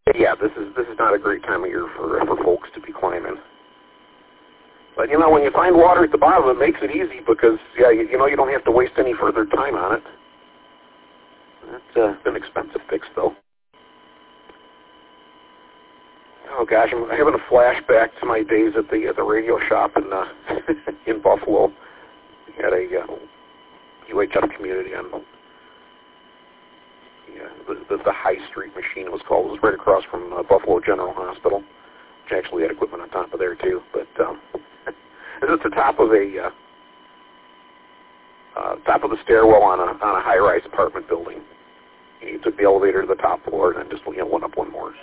yeah, this is not a great time of year for folks to be climbing. But, you know, when you find water at the bottom, it makes it easy because, yeah, you know, you don't have to waste any further time on it. That's an expensive fix, though. Oh gosh, I'm having a flashback to my days at the radio shop in in Buffalo. We had a UHF community on the High Street machine, it was called. It was right across from Buffalo General Hospital, which actually had equipment on top of there too. But it was at the top of the stairwell on a high-rise apartment building. You took the elevator to the top floor and then just went up one more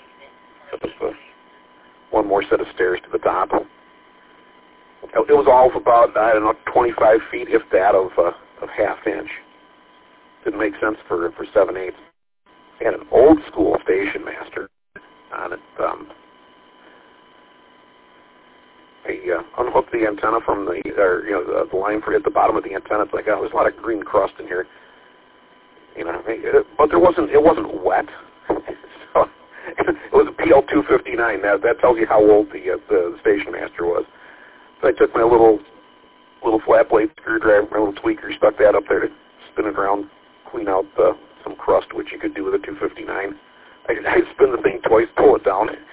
set of stairs to the top. It was all of about 25 feet, if that, of half inch. Didn't make sense for 7/8. They had an old school station master on it. They unhooked the antenna from the line at the bottom of the antenna. It's like, oh, there's a lot of green crust in here, but it wasn't wet. So it was a PL259. That tells you how old the station master was. So I took my little flat blade screwdriver, my little tweaker, stuck that up there to spin it around, clean out some crust, which you could do with a 259. I spin the thing twice, pull it down.